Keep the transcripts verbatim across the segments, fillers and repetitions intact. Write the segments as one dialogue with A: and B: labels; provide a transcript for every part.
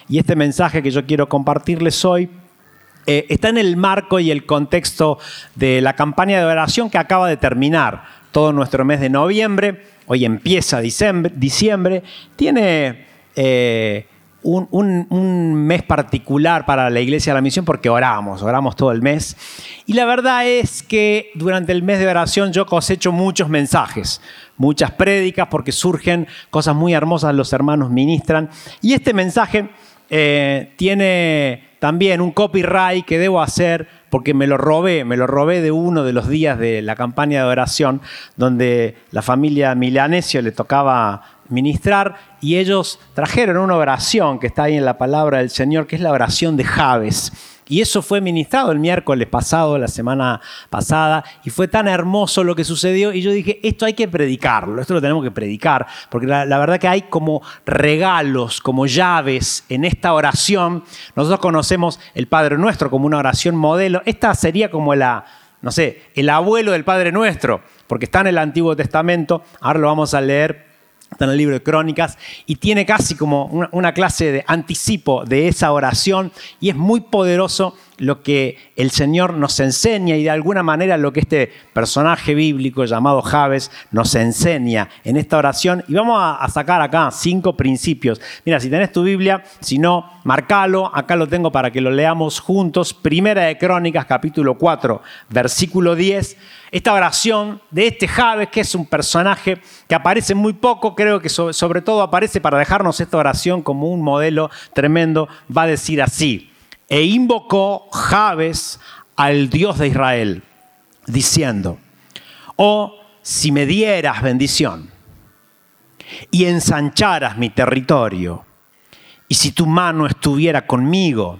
A: Y este mensaje que yo quiero compartirles hoy eh, está en el marco y el contexto de la campaña de oración que acaba de terminar todo nuestro mes de noviembre. Hoy empieza diciembre. diciembre. Tiene eh, un, un, un mes particular para la Iglesia de la Misión porque oramos, oramos todo el mes. Y la verdad es que durante el mes de oración yo cosecho muchos mensajes, muchas prédicas, porque surgen cosas muy hermosas, los hermanos ministran. Y este mensaje eh, tiene también un copyright que debo hacer porque me lo robé, me lo robé de uno de los días de la campaña de oración donde la familia Milanesio le tocaba ministrar y ellos trajeron una oración que está ahí en la palabra del Señor, que es la oración de Jabes. Y eso fue ministrado el miércoles pasado, la semana pasada, y fue tan hermoso lo que sucedió. Y yo dije, esto hay que predicarlo, esto lo tenemos que predicar, porque la, la verdad que hay como regalos, como llaves en esta oración. Nosotros conocemos el Padre Nuestro como una oración modelo. Esta sería como la, no sé, el abuelo del Padre Nuestro, porque está en el Antiguo Testamento. Ahora lo vamos a leer. Está en el libro de Crónicas y tiene casi como una, una clase de anticipo de esa oración y es muy poderoso lo que el Señor nos enseña y de alguna manera lo que este personaje bíblico llamado Jabes nos enseña en esta oración. Y vamos a, a sacar acá cinco principios. Mira, si tenés tu Biblia, si no, marcalo. Acá lo tengo para que lo leamos juntos. Primera de Crónicas, capítulo cuatro, versículo diez. Esta oración de este Jabes, que es un personaje que aparece muy poco, creo que sobre, sobre todo aparece para dejarnos esta oración como un modelo tremendo, va a decir así: e invocó Jabes al Dios de Israel, diciendo, oh, si me dieras bendición y ensancharas mi territorio, y si tu mano estuviera conmigo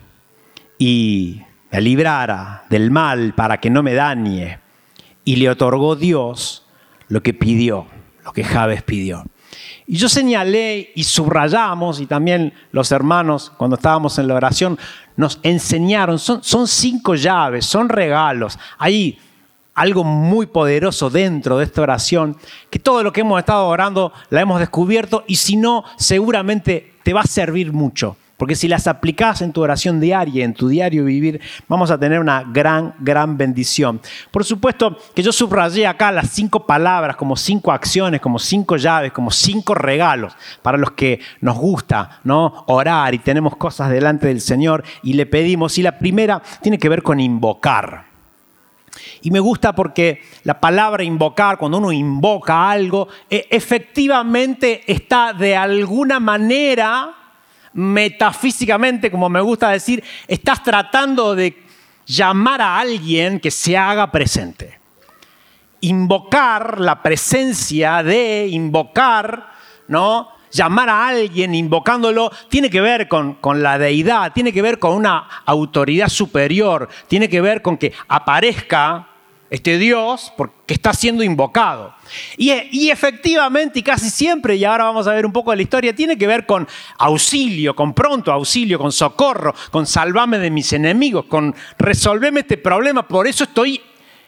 A: y me librara del mal para que no me dañe. Y le otorgó Dios lo que pidió, lo que Jabes pidió. Y yo señalé y subrayamos, y también los hermanos, cuando estábamos en la oración, nos enseñaron, son, son cinco llaves, son regalos. Hay algo muy poderoso dentro de esta oración, que todo lo que hemos estado orando la hemos descubierto, y si no, seguramente te va a servir mucho. Porque si las aplicás en tu oración diaria, en tu diario vivir, vamos a tener una gran, gran bendición. Por supuesto que yo subrayé acá las cinco palabras, como cinco acciones, como cinco llaves, como cinco regalos para los que nos gusta, ¿no?, orar y tenemos cosas delante del Señor y le pedimos. Y la primera tiene que ver con invocar. Y me gusta porque la palabra invocar, cuando uno invoca algo, efectivamente está de alguna manera, metafísicamente, como me gusta decir, estás tratando de llamar a alguien que se haga presente. Invocar, la presencia de invocar, ¿no?, llamar a alguien invocándolo, tiene que ver con, con la deidad, tiene que ver con una autoridad superior, tiene que ver con que aparezca este Dios porque está siendo invocado. Y, y efectivamente, y casi siempre, y ahora vamos a ver un poco de la historia, tiene que ver con auxilio, con pronto auxilio, con socorro, con salvame de mis enemigos, con resolveme este problema. Por eso estoy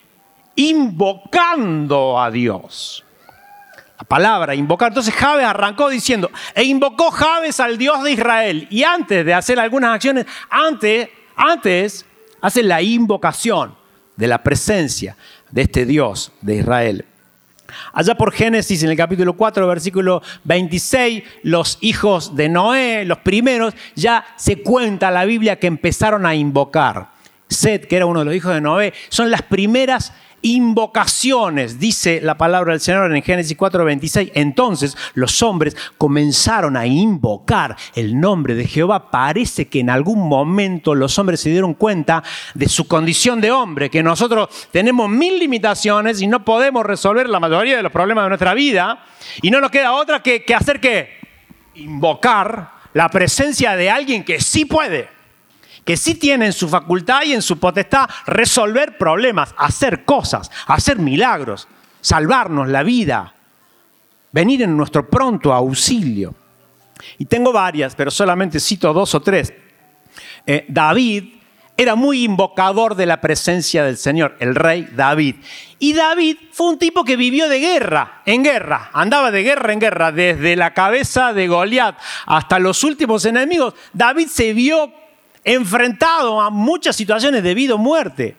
A: invocando a Dios. La palabra invocar. Entonces Jabes arrancó diciendo, e invocó Jabes al Dios de Israel. Y antes de hacer algunas acciones, antes, antes hace la invocación de la presencia de este Dios de Israel. Allá por Génesis, en el capítulo cuatro, versículo veintiséis, los hijos de Noé, los primeros, ya se cuenta la Biblia que empezaron a invocar. Set, que era uno de los hijos de Noé, son las primeras invocaciones, dice la palabra del Señor en Génesis cuatro veintiséis. Entonces los hombres comenzaron a invocar el nombre de Jehová. Parece que en algún momento los hombres se dieron cuenta de su condición de hombre, que nosotros tenemos mil limitaciones y no podemos resolver la mayoría de los problemas de nuestra vida, y no nos queda otra que, que hacer que invocar la presencia de alguien que sí puede, que sí tiene en su facultad y en su potestad resolver problemas, hacer cosas, hacer milagros, salvarnos la vida, venir en nuestro pronto auxilio. Y tengo varias, pero solamente cito dos o tres. Eh, David era muy invocador de la presencia del Señor, el rey David. Y David fue un tipo que vivió de guerra en guerra, andaba de guerra en guerra, desde la cabeza de Goliat hasta los últimos enemigos. David se vio enfrentado a muchas situaciones de vida o muerte.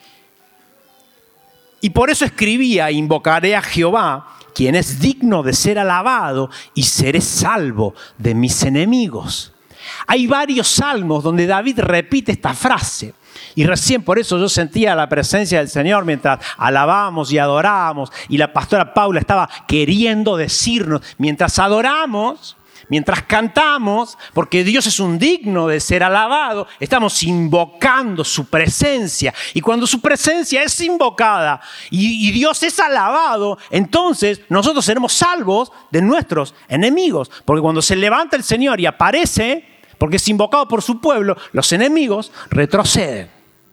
A: Y por eso escribía: invocaré a Jehová, quien es digno de ser alabado, y seré salvo de mis enemigos. Hay varios salmos donde David repite esta frase. Y recién por eso yo sentía la presencia del Señor mientras alabábamos y adorábamos. Y la pastora Paula estaba queriendo decirnos, mientras adoramos, mientras cantamos, porque Dios es un digno de ser alabado, estamos invocando su presencia. Y cuando su presencia es invocada y, y Dios es alabado, entonces nosotros seremos salvos de nuestros enemigos. Porque cuando se levanta el Señor y aparece, porque es invocado por su pueblo, los enemigos retroceden.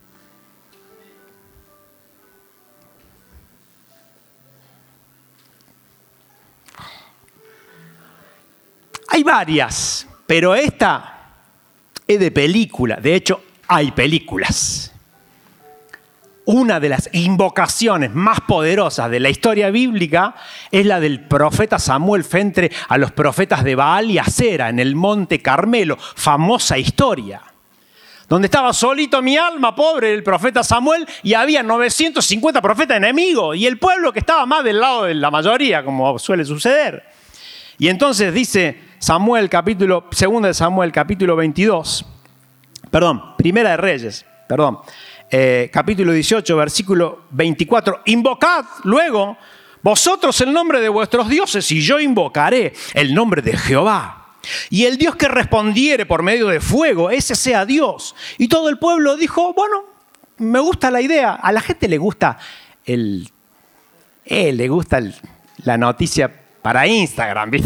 A: Hay varias, pero esta es de película. De hecho, hay películas. Una de las invocaciones más poderosas de la historia bíblica es la del profeta Samuel frente a los profetas de Baal y Acera en el Monte Carmelo. Famosa historia. Donde estaba solito mi alma, pobre, el profeta Samuel, y había novecientos cincuenta profetas enemigos. Y el pueblo que estaba más del lado de la mayoría, como suele suceder. Y entonces dice Samuel, capítulo, segunda de Samuel, capítulo veintidós, perdón, primera de Reyes, perdón, eh, capítulo dieciocho, versículo veinticuatro. Invocad luego vosotros el nombre de vuestros dioses y yo invocaré el nombre de Jehová. Y el Dios que respondiere por medio de fuego, ese sea Dios. Y todo el pueblo dijo, bueno, me gusta la idea. A la gente le gusta el, eh, le gusta el, la noticia para Instagram, ¿viste?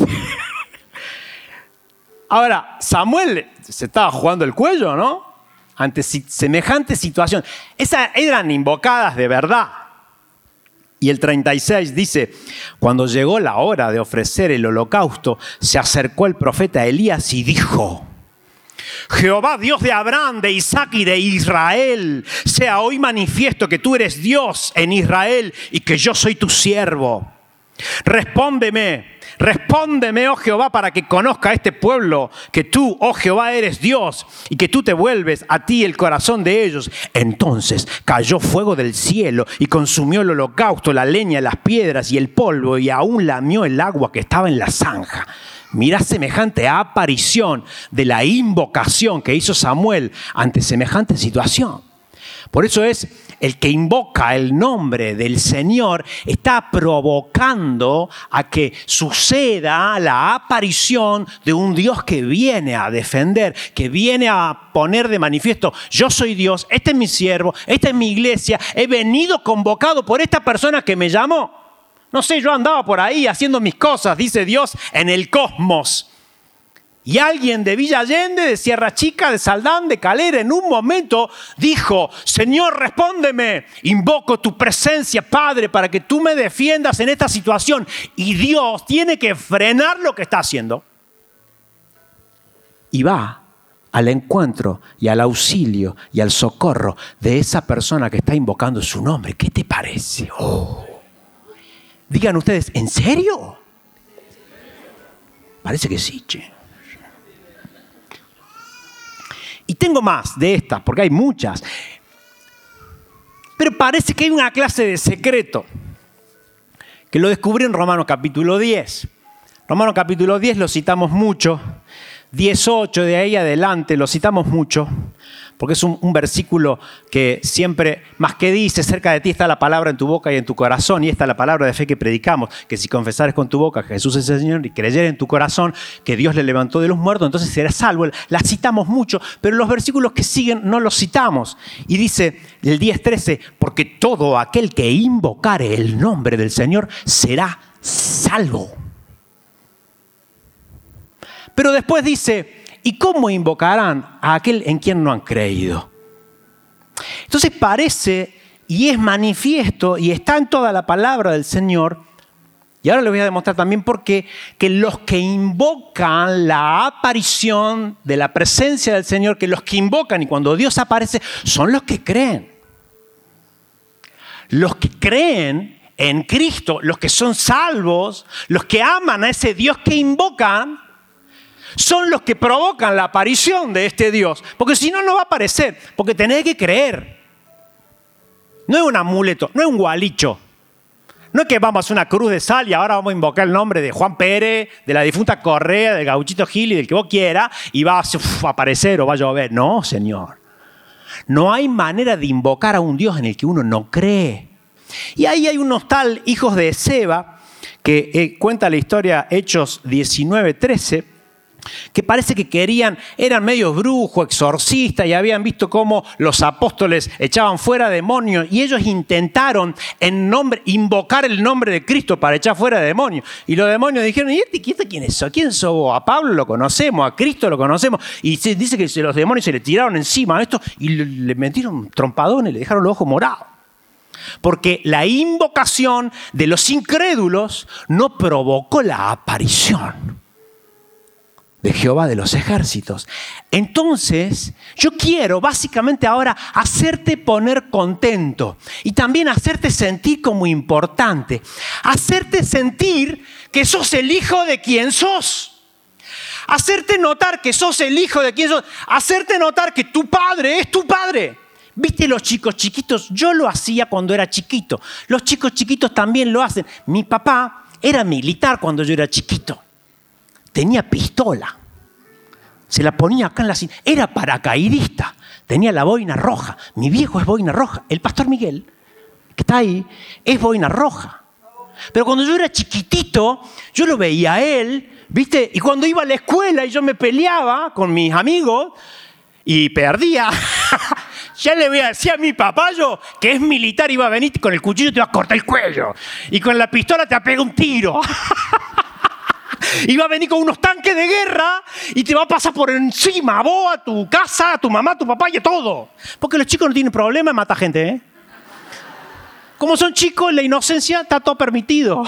A: Ahora, Samuel se estaba jugando el cuello, ¿no? Ante semejante situación. Esas eran invocadas de verdad. Y el treinta y seis dice, cuando llegó la hora de ofrecer el holocausto, se acercó el profeta Elías y dijo, Jehová, Dios de Abraham, de Isaac y de Israel, sea hoy manifiesto que tú eres Dios en Israel y que yo soy tu siervo. Respóndeme, respóndeme, oh Jehová, para que conozca a este pueblo que tú, oh Jehová, eres Dios y que tú te vuelves a ti el corazón de ellos. Entonces cayó fuego del cielo y consumió el holocausto, la leña, las piedras y el polvo, y aún lamió el agua que estaba en la zanja. Mirá semejante aparición de la invocación que hizo Samuel ante semejante situación. Por eso es el que invoca el nombre del Señor está provocando a que suceda la aparición de un Dios que viene a defender, que viene a poner de manifiesto, yo soy Dios, este es mi siervo, esta es mi iglesia, he venido convocado por esta persona que me llamó. No sé, yo andaba por ahí haciendo mis cosas, dice Dios, en el cosmos. Y alguien de Villa Allende, de Sierra Chica, de Saldán, de Calera, en un momento dijo, Señor, respóndeme, invoco tu presencia, Padre, para que tú me defiendas en esta situación. Y Dios tiene que frenar lo que está haciendo. Y va al encuentro y al auxilio y al socorro de esa persona que está invocando su nombre. ¿Qué te parece? Oh. Digan ustedes, ¿en serio? Parece que sí, che. Y tengo más de estas, porque hay muchas. Pero parece que hay una clase de secreto, que lo descubrí en Romanos capítulo diez. Romanos capítulo diez lo citamos mucho. diez ocho de ahí adelante lo citamos mucho, porque es un, un versículo que siempre, más que dice, cerca de ti está la palabra en tu boca y en tu corazón, y esta es la palabra de fe que predicamos, que si confesares con tu boca que Jesús es el Señor y creyeres en tu corazón que Dios le levantó de los muertos, entonces serás salvo. La citamos mucho, pero los versículos que siguen no los citamos. Y dice el diez trece, porque todo aquel que invocare el nombre del Señor será salvo. Pero después dice, ¿y cómo invocarán a aquel en quien no han creído? Entonces parece y es manifiesto y está en toda la palabra del Señor. Y ahora les voy a demostrar también por qué, que los que invocan la aparición de la presencia del Señor, que los que invocan y cuando Dios aparece, son los que creen. Los que creen en Cristo, los que son salvos, los que aman a ese Dios que invocan, son los que provocan la aparición de este Dios. Porque si no, no va a aparecer, porque tenés que creer. No es un amuleto, no es un gualicho. No es que vamos a hacer una cruz de sal y ahora vamos a invocar el nombre de Juan Pérez, de la difunta Correa, del Gauchito Gil y del que vos quieras y va a uf, aparecer o va a llover. No, Señor. No hay manera de invocar a un Dios en el que uno no cree. Y ahí hay unos tal hijos de Seba que eh, cuenta la historia Hechos diecinueve trece, que parece que querían, eran medios brujos, exorcistas, y habían visto cómo los apóstoles echaban fuera demonios, y ellos intentaron en nombre, invocar el nombre de Cristo para echar fuera demonios. Y los demonios dijeron, ¿y este, este quién es? ¿Quién sos vos? A Pablo lo conocemos, a Cristo lo conocemos. Y se dice que los demonios se le tiraron encima a esto y le, le metieron trompadones, le dejaron los ojos morados. Porque la invocación de los incrédulos no provocó la aparición de Jehová de los ejércitos. Entonces, yo quiero básicamente ahora hacerte poner contento y también hacerte sentir como importante, hacerte sentir que sos el hijo de quien sos, hacerte notar que sos el hijo de quien sos, hacerte notar que tu padre es tu padre. ¿Viste los chicos chiquitos? Yo lo hacía cuando era chiquito. Los chicos chiquitos también lo hacen. Mi papá era militar cuando yo era chiquito. Tenía pistola, se la ponía acá en la cintura, era paracaidista, tenía la boina roja. Mi viejo es boina roja, el pastor Miguel, que está ahí, es boina roja. Pero cuando yo era chiquitito, yo lo veía a él, ¿viste? Y cuando iba a la escuela y yo me peleaba con mis amigos y perdía, ya le voy a decir a mi papá yo, que es militar, iba a venir con el cuchillo y te va a cortar el cuello. Y con la pistola te va a pegar un tiro. Y va a venir con unos tanques de guerra y te va a pasar por encima a vos, a tu casa, a tu mamá, a tu papá y a todo. Porque los chicos no tienen problema en matar gente, ¿eh? Como son chicos, la inocencia está todo permitido.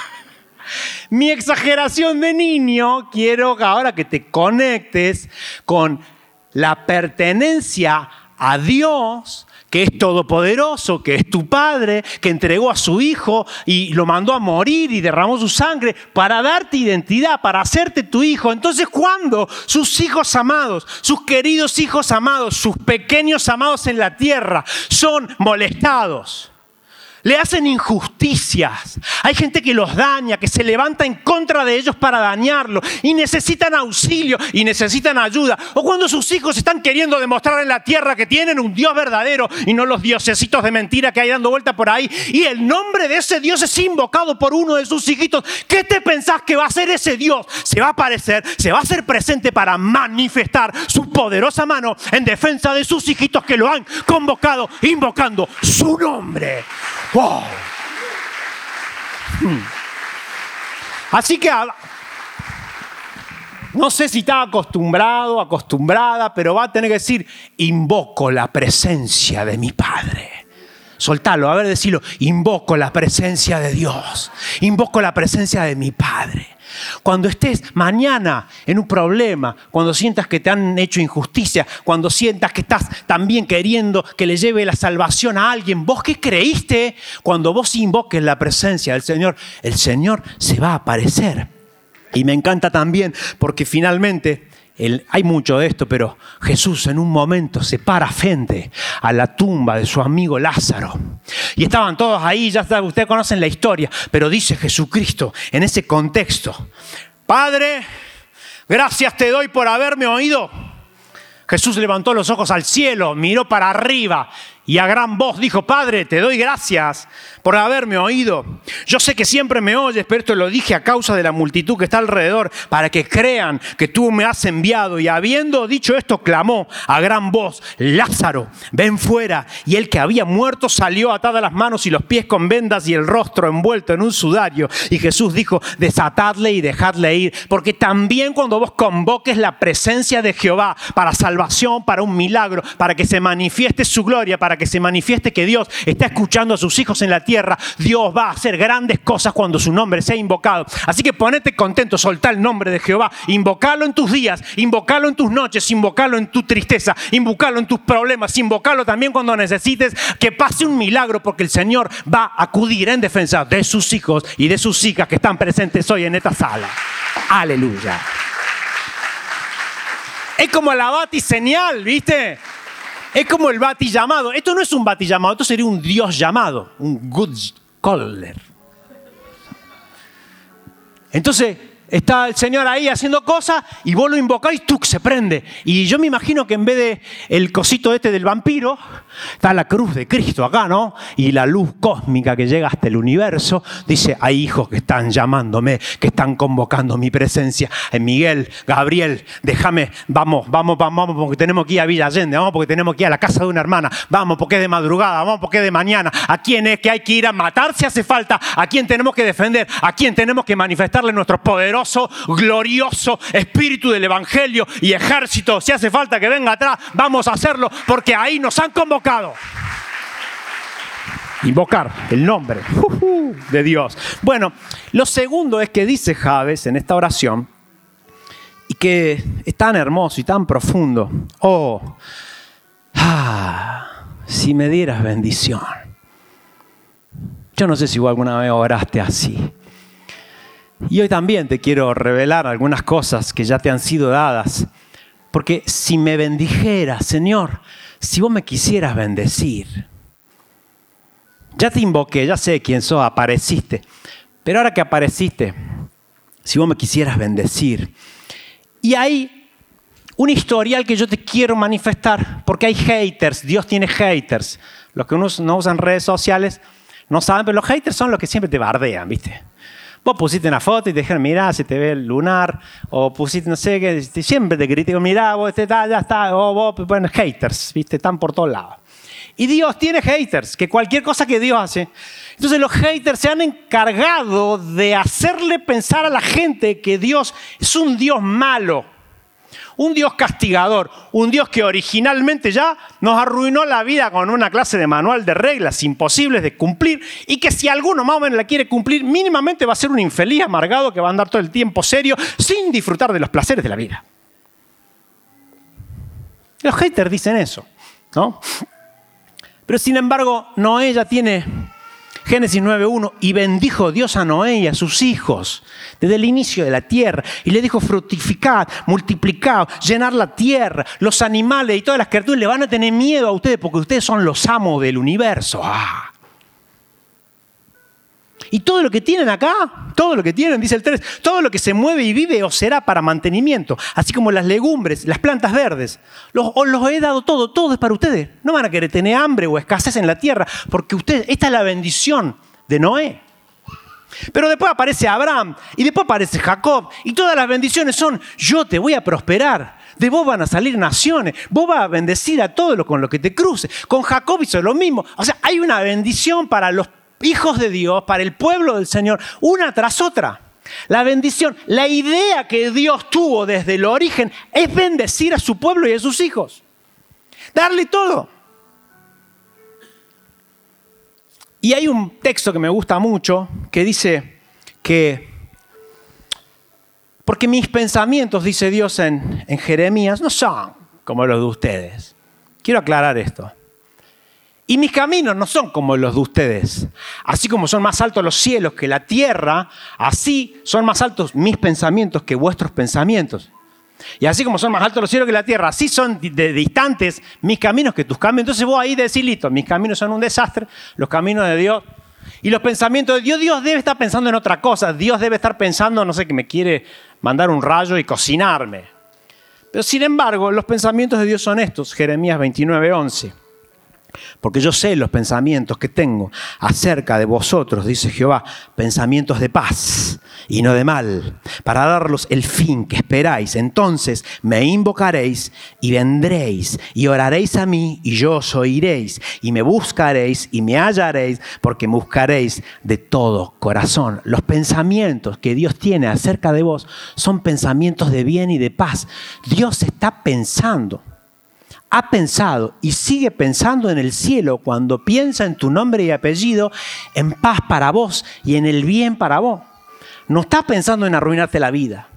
A: Mi exageración de niño, quiero ahora que te conectes con la pertenencia a Dios, que es todopoderoso, que es tu Padre, que entregó a su Hijo y lo mandó a morir y derramó su sangre para darte identidad, para hacerte tu hijo. Entonces, cuando sus hijos amados, sus queridos hijos amados, sus pequeños amados en la tierra son molestados, le hacen injusticias, hay gente que los daña, que se levanta en contra de ellos para dañarlos y necesitan auxilio y necesitan ayuda, o cuando sus hijos están queriendo demostrar en la tierra que tienen un Dios verdadero y no los diosesitos de mentira que hay dando vuelta por ahí, y el nombre de ese Dios es invocado por uno de sus hijitos, ¿qué te pensás que va a hacer ese Dios? Se va a aparecer, se va a hacer presente para manifestar su poderosa mano en defensa de sus hijitos que lo han convocado, invocando su nombre. ¡Wow! Hmm. Así que no sé si está acostumbrado, acostumbrada, pero va a tener que decir, invoco la presencia de mi Padre. Soltalo, a ver, decirlo, invoco la presencia de Dios, invoco la presencia de mi Padre. Cuando estés mañana en un problema, cuando sientas que te han hecho injusticia, cuando sientas que estás también queriendo que le lleve la salvación a alguien, ¿vos qué creíste? Cuando vos invoques la presencia del Señor, el Señor se va a aparecer. Y me encanta también porque finalmente, el, hay mucho de esto, pero Jesús en un momento se para frente a la tumba de su amigo Lázaro. Y estaban todos ahí, ya está, ustedes conocen la historia, pero dice Jesucristo en ese contexto, Padre, gracias te doy por haberme oído. Jesús levantó los ojos al cielo, miró para arriba y a gran voz dijo, Padre, te doy gracias por haberme oído. Yo sé que siempre me oyes, pero esto lo dije a causa de la multitud que está alrededor, para que crean que tú me has enviado. Y habiendo dicho esto, clamó a gran voz, Lázaro, ven fuera. Y el que había muerto salió atadas las manos y los pies con vendas y el rostro envuelto en un sudario. Y Jesús dijo, desatadle y dejadle ir, porque también cuando vos convoques la presencia de Jehová para salvación, para un milagro, para que se manifieste su gloria, para para que se manifieste que Dios está escuchando a sus hijos en la tierra. Dios va a hacer grandes cosas cuando su nombre sea invocado. Así que ponete contento, soltá el nombre de Jehová, invocalo en tus días, invocalo en tus noches, invocalo en tu tristeza, invocalo en tus problemas, invocalo también cuando necesites que pase un milagro, porque el Señor va a acudir en defensa de sus hijos y de sus hijas que están presentes hoy en esta sala. Aleluya. Es como la batiseñal, ¿viste? Es como el bati llamado. Esto no es un bati llamado, esto sería un Dios llamado, un good caller. Entonces está el Señor ahí haciendo cosas y vos lo invocás y ¡tuc! Se prende. Y yo me imagino que en vez de el cosito este del vampiro, está la cruz de Cristo acá, ¿no? Y la luz cósmica que llega hasta el universo. Dice, hay hijos que están llamándome, que están convocando mi presencia. Eh, Miguel, Gabriel, déjame, vamos, vamos, vamos, vamos, porque tenemos que ir a Villa Allende, vamos porque tenemos que ir a la casa de una hermana, vamos porque es de madrugada, vamos porque es de mañana. ¿A quién es que hay que ir a matar si hace falta? ¿A quién tenemos que defender? ¿A quién tenemos que manifestarle nuestro poderoso, glorioso espíritu del evangelio y ejército? Si hace falta que venga atrás, vamos a hacerlo porque ahí nos han convocado. Invocar el nombre uh, uh, de Dios. Bueno, lo segundo es que dice Jabes en esta oración, y que es tan hermoso y tan profundo. Oh, ah, si me dieras bendición. Yo no sé si vos alguna vez oraste así. Y hoy también te quiero revelar algunas cosas que ya te han sido dadas. Porque si me bendijeras, Señor, si vos me quisieras bendecir. Ya te invoqué, ya sé quién sos, apareciste. Pero ahora que apareciste, si vos me quisieras bendecir. Y hay un historial que yo te quiero manifestar, porque hay haters, Dios tiene haters. Los que no usan redes sociales no saben, pero los haters son los que siempre te bardean, ¿viste? Vos pusiste una foto y te dijeron, mirá, se te ve el lunar, o pusiste, no sé qué, siempre te critico, mirá, vos, este, ya está, o vos, bueno, haters, ¿viste? Están por todos lados. Y Dios tiene haters, que cualquier cosa que Dios hace. Entonces los haters se han encargado de hacerle pensar a la gente que Dios es un Dios malo, un Dios castigador, un Dios que originalmente ya nos arruinó la vida con una clase de manual de reglas imposibles de cumplir y que si alguno más o menos la quiere cumplir, mínimamente va a ser un infeliz amargado que va a andar todo el tiempo serio sin disfrutar de los placeres de la vida. Los haters dicen eso, ¿no? Pero sin embargo, Noé ya tiene Génesis nueve uno, y bendijo Dios a Noé y a sus hijos desde el inicio de la tierra. Y le dijo, fructificad, multiplicad, llenar la tierra, los animales y todas las criaturas le van a tener miedo a ustedes porque ustedes son los amos del universo. ¡Ah! Y todo lo que tienen acá, todo lo que tienen, dice el tres, todo lo que se mueve y vive os será para mantenimiento, así como las legumbres, las plantas verdes. Los, os los he dado todo, todo es para ustedes. No van a querer tener hambre o escasez en la tierra, porque ustedes, esta es la bendición de Noé. Pero después aparece Abraham, y después aparece Jacob, y todas las bendiciones son, yo te voy a prosperar. De vos van a salir naciones, vos vas a bendecir a todo lo con lo que te cruce. Con Jacob hizo lo mismo. O sea, hay una bendición para los hijos de Dios, para el pueblo del Señor, una tras otra. La bendición, la idea que Dios tuvo desde el origen es bendecir a su pueblo y a sus hijos. Darle todo. Y hay un texto que me gusta mucho que dice que, porque mis pensamientos, dice Dios en, en Jeremías, no son como los de ustedes. Quiero aclarar esto. Y mis caminos no son como los de ustedes. Así como son más altos los cielos que la tierra, así son más altos mis pensamientos que vuestros pensamientos. Y así como son más altos los cielos que la tierra, así son de distantes mis caminos que tus caminos. Entonces vos ahí decís, listo, mis caminos son un desastre, los caminos de Dios y los pensamientos de Dios. Dios debe estar pensando en otra cosa. Dios debe estar pensando, no sé, que me quiere mandar un rayo y cocinarme. Pero sin embargo, los pensamientos de Dios son estos. Jeremías veintinueve, once. Porque yo sé los pensamientos que tengo acerca de vosotros, dice Jehová, pensamientos de paz y no de mal, para daros el fin que esperáis. Entonces me invocaréis y vendréis y oraréis a mí y yo os oiréis y me buscaréis y me hallaréis, porque me buscaréis de todo corazón. Los pensamientos que Dios tiene acerca de vos son pensamientos de bien y de paz. Dios está pensando ha pensado y sigue pensando en el cielo cuando piensa en tu nombre y apellido, en paz para vos y en el bien para vos. No está pensando en arruinarte la vida.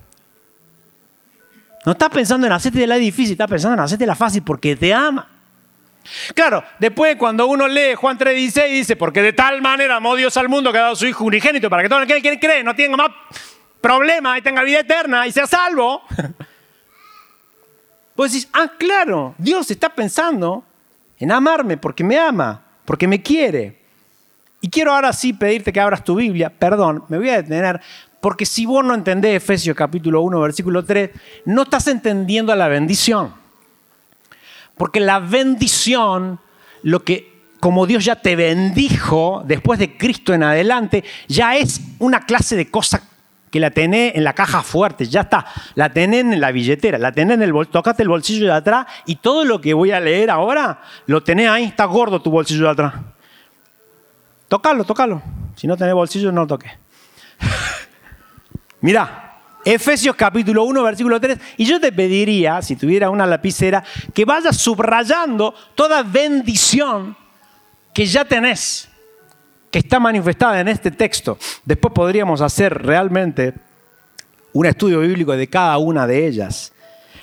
A: No está pensando en hacerte la difícil, está pensando en hacerte la fácil porque te ama. Claro, después cuando uno lee Juan tres dieciséis dice, porque de tal manera amó Dios al mundo que ha dado a su Hijo unigénito para que todo aquel que cree no tenga más problemas y tenga vida eterna y sea salvo. Vos decís, ah, claro, Dios está pensando en amarme porque me ama, porque me quiere. Y quiero ahora sí pedirte que abras tu Biblia, perdón, me voy a detener, porque si vos no entendés Efesios capítulo uno, versículo tres, no estás entendiendo la bendición. Porque la bendición, lo que, como Dios ya te bendijo después de Cristo en adelante, ya es una clase de cosa que la tenés en la caja fuerte, ya está. La tenés en la billetera, la tenés en el bolsillo, tocate el bolsillo de atrás y todo lo que voy a leer ahora, lo tenés ahí, está gordo tu bolsillo de atrás. Tócalo, tócalo. Si no tenés bolsillo, no lo toques. Mirá. Efesios capítulo uno, versículo tres. Y yo te pediría, si tuviera una lapicera, que vayas subrayando toda bendición que ya tenés, que está manifestada en este texto. Después podríamos hacer realmente un estudio bíblico de cada una de ellas.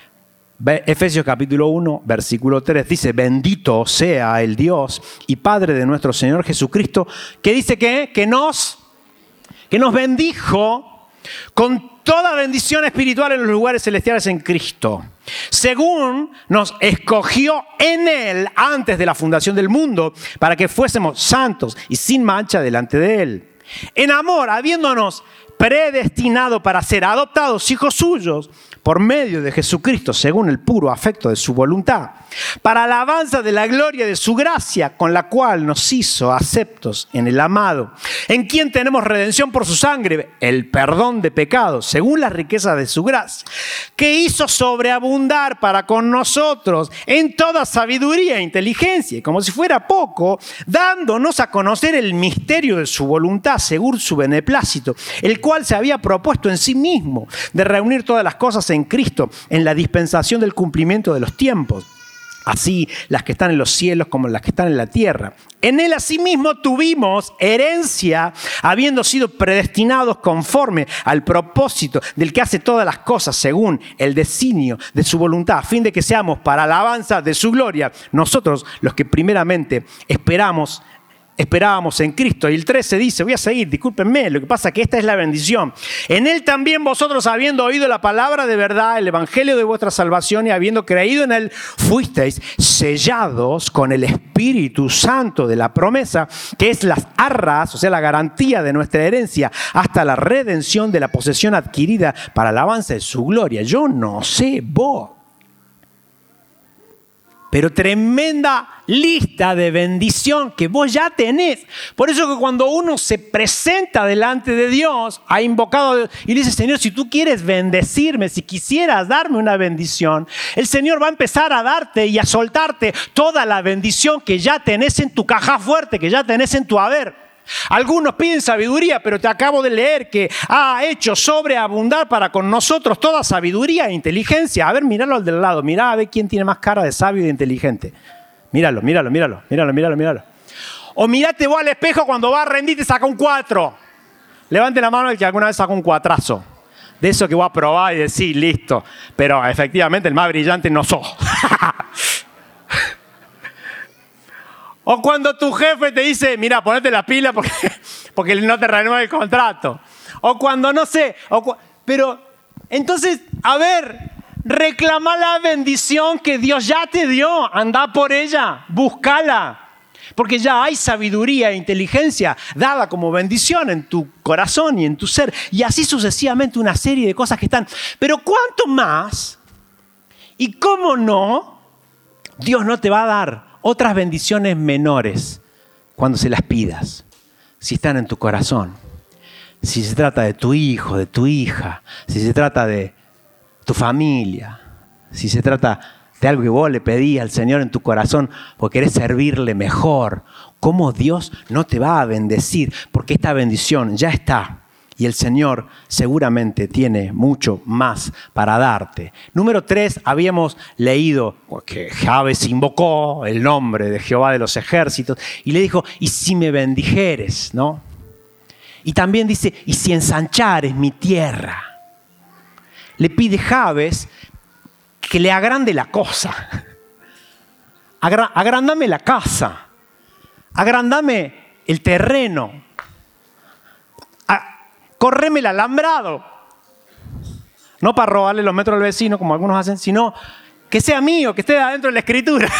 A: Efesios capítulo uno, versículo tres dice, bendito sea el Dios y Padre de nuestro Señor Jesucristo, que dice que, que, nos, que nos bendijo con toda bendición espiritual en los lugares celestiales en Cristo, según nos escogió en Él antes de la fundación del mundo, para que fuésemos santos y sin mancha delante de Él. En amor, habiéndonos predestinado para ser adoptados hijos suyos por medio de Jesucristo, según el puro afecto de su voluntad, para alabanza de la gloria de su gracia, con la cual nos hizo aceptos en el amado, en quien tenemos redención por su sangre, el perdón de pecados, según la riqueza de su gracia, que hizo sobreabundar para con nosotros en toda sabiduría e inteligencia, y como si fuera poco, dándonos a conocer el misterio de su voluntad, según su beneplácito, el cual se había propuesto en sí mismo de reunir todas las cosas en Cristo, en la dispensación del cumplimiento de los tiempos, así las que están en los cielos como las que están en la tierra. En Él asimismo tuvimos herencia, habiendo sido predestinados conforme al propósito del que hace todas las cosas según el designio de su voluntad, a fin de que seamos para alabanza de su gloria, nosotros los que primeramente esperamos Esperábamos en Cristo. Y el trece dice, voy a seguir, discúlpenme, lo que pasa es que esta es la bendición. En Él también vosotros, habiendo oído la palabra de verdad, el evangelio de vuestra salvación, y habiendo creído en Él, fuisteis sellados con el Espíritu Santo de la promesa, que es las arras, o sea, la garantía de nuestra herencia, hasta la redención de la posesión adquirida para alabanza de su gloria. Yo no sé vos, pero tremenda lista de bendición que vos ya tenés. Por eso que cuando uno se presenta delante de Dios, ha invocado a Dios y le dice, Señor, si tú quieres bendecirme, si quisieras darme una bendición, el Señor va a empezar a darte y a soltarte toda la bendición que ya tenés en tu caja fuerte, que ya tenés en tu haber. Algunos piden sabiduría, pero te acabo de leer que ha hecho sobreabundar para con nosotros toda sabiduría e inteligencia. A ver, míralo al del lado, mirá a ver quién tiene más cara de sabio y de inteligente. Míralo, míralo, míralo, míralo, míralo, míralo. O mirate vos al espejo cuando vas a rendir y te saca un cuatro. Levante la mano el que alguna vez sacó un cuatrazo. De eso que voy a probar y decir, listo. Pero efectivamente el más brillante no sos. O cuando tu jefe te dice, mira, ponete la pila porque, porque no te renueva el contrato. O cuando no sé. O cu- pero entonces, a ver, reclama la bendición que Dios ya te dio. Anda por ella, búscala. Porque ya hay sabiduría e inteligencia dada como bendición en tu corazón y en tu ser. Y así sucesivamente una serie de cosas que están. Pero ¿cuánto más? ¿Y cómo no? Dios no te va a dar otras bendiciones menores cuando se las pidas, si están en tu corazón. Si se trata de tu hijo, de tu hija, si se trata de tu familia, si se trata de algo que vos le pedís al Señor en tu corazón porque querés servirle mejor, ¿cómo Dios no te va a bendecir? Porque esta bendición ya está y el Señor seguramente tiene mucho más para darte. Número tres, habíamos leído que Jabes invocó el nombre de Jehová de los ejércitos y le dijo, ¿y si me bendijeres? ¿No? Y también dice, ¿y si ensanchares mi tierra? Le pide Jabes que le agrande la cosa. Agra- agrandame la casa. Agrandame el terreno. Correme el alambrado. No para robarle los metros al vecino, como algunos hacen, sino que sea mío, que esté adentro de la Escritura.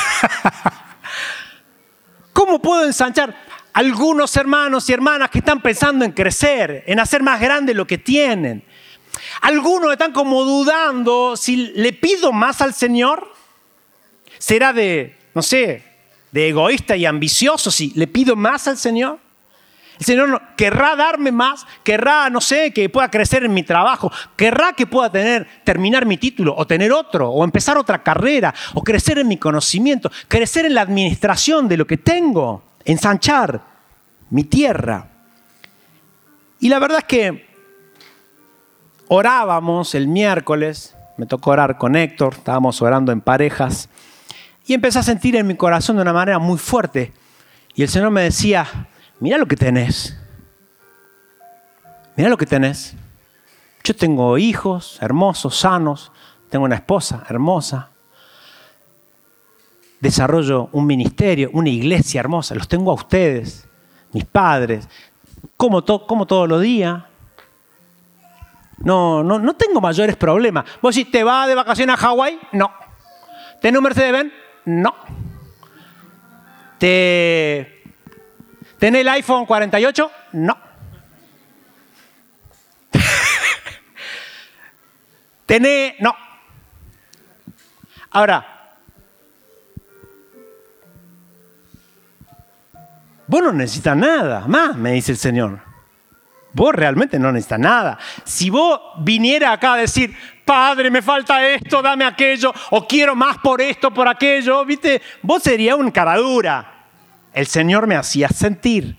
A: ¿Cómo puedo ensanchar? Algunos hermanos y hermanas que están pensando en crecer, en hacer más grande lo que tienen. Algunos están como dudando si le pido más al Señor. ¿Será de, no sé, de egoísta y ambicioso si le pido más al Señor? El Señor querrá darme más, querrá, no sé, que pueda crecer en mi trabajo, querrá que pueda tener, terminar mi título o tener otro, o empezar otra carrera, o crecer en mi conocimiento, crecer en la administración de lo que tengo, ensanchar mi tierra. Y la verdad es que orábamos el miércoles, me tocó orar con Héctor, estábamos orando en parejas, y empecé a sentir en mi corazón de una manera muy fuerte. Y el Señor me decía, mira lo que tenés. Mira lo que tenés. Yo tengo hijos hermosos, sanos. Tengo una esposa hermosa. Desarrollo un ministerio, una iglesia hermosa. Los tengo a ustedes, mis padres. Como, to- como todos los días. No, no, no tengo mayores problemas. ¿Vos decís, te vas de vacaciones a Hawái? No. ¿Tenés un Mercedes-Benz? No. ¿Te... ¿Tenés el iPhone cuarenta y ocho? No. ¿Tenés? No. Ahora, vos no necesitas nada más, me dice el Señor. Vos realmente no necesitas nada. Si vos vinieras acá a decir, Padre, me falta esto, dame aquello, o quiero más por esto, por aquello, ¿viste? Vos serías un caradura. El Señor me hacía sentir.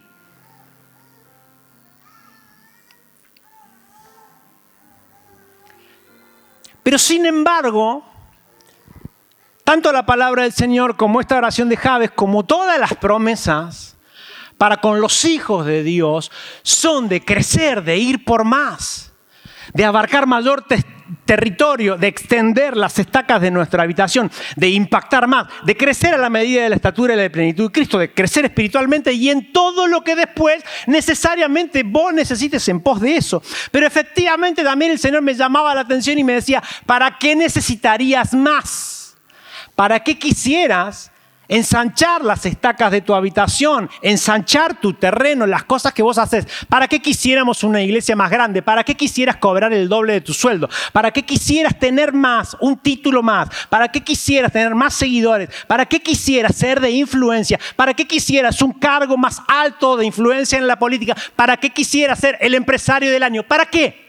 A: Pero sin embargo, tanto la palabra del Señor como esta oración de Jabes, como todas las promesas para con los hijos de Dios, son de crecer, de ir por más, de abarcar mayor te- territorio, de extender las estacas de nuestra habitación, de impactar más, de crecer a la medida de la estatura y la plenitud de Cristo, de crecer espiritualmente y en todo lo que después necesariamente vos necesites en pos de eso. Pero efectivamente también el Señor me llamaba la atención y me decía, ¿para qué necesitarías más? ¿Para qué quisieras ensanchar las estacas de tu habitación, ensanchar tu terreno, las cosas que vos haces? ¿Para qué quisiéramos una iglesia más grande? ¿Para qué quisieras cobrar el doble de tu sueldo? ¿Para qué quisieras tener más, un título más? ¿Para qué quisieras tener más seguidores? ¿Para qué quisieras ser de influencia? ¿Para qué quisieras un cargo más alto de influencia en la política? ¿Para qué quisieras ser el empresario del año? ¿Para qué?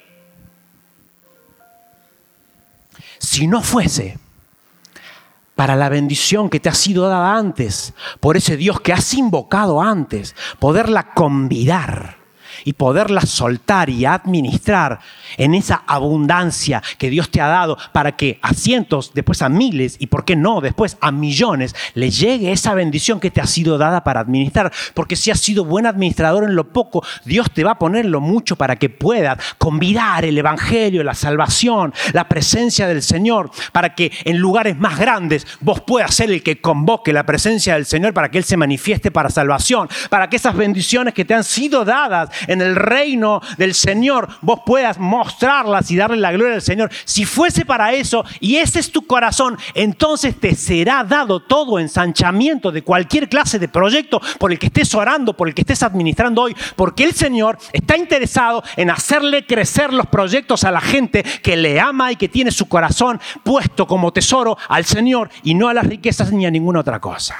A: Si no fuese para la bendición que te ha sido dada antes, por ese Dios que has invocado antes, poderla convidar y poderla soltar y administrar en esa abundancia que Dios te ha dado para que a cientos, después a miles y por qué no, después a millones, le llegue esa bendición que te ha sido dada para administrar. Porque si has sido buen administrador en lo poco, Dios te va a poner lo mucho para que puedas convidar el evangelio, la salvación, la presencia del Señor, para que en lugares más grandes vos puedas ser el que convoque la presencia del Señor para que Él se manifieste para salvación, para que esas bendiciones que te han sido dadas en el reino del Señor, vos puedas mostrarlas y darle la gloria al Señor. Si fuese para eso y ese es tu corazón, entonces te será dado todo ensanchamiento de cualquier clase de proyecto por el que estés orando, por el que estés administrando hoy, porque el Señor está interesado en hacerle crecer los proyectos a la gente que le ama y que tiene su corazón puesto como tesoro al Señor y no a las riquezas ni a ninguna otra cosa.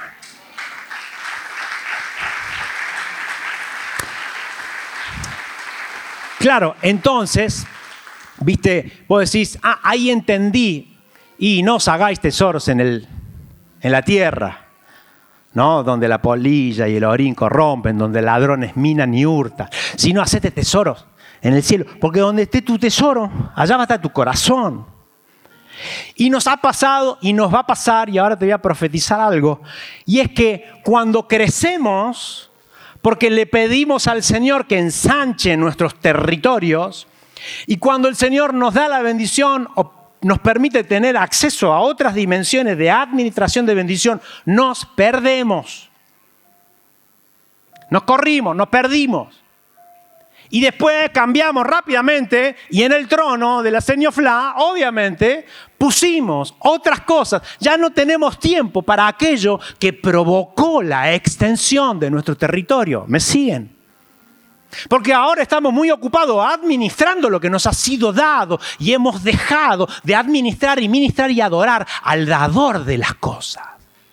A: Claro, entonces, viste, vos decís, ah, ahí entendí, y no os hagáis tesoros en, el, en la tierra, ¿no? Donde la polilla y el orín corrompen, donde ladrones minan y hurtan, sino hacete tesoros en el cielo. Porque donde esté tu tesoro, allá va a estar tu corazón. Y nos ha pasado y nos va a pasar, y ahora te voy a profetizar algo, y es que cuando crecemos, porque le pedimos al Señor que ensanche nuestros territorios, y cuando el Señor nos da la bendición o nos permite tener acceso a otras dimensiones de administración de bendición, nos perdemos. Nos corrimos, nos perdimos. Y después cambiamos rápidamente y en el trono de la señoflá, obviamente, pusimos otras cosas. Ya no tenemos tiempo para aquello que provocó la extensión de nuestro territorio. ¿Me siguen? Porque ahora estamos muy ocupados administrando lo que nos ha sido dado y hemos dejado de administrar y ministrar y adorar al dador de las cosas.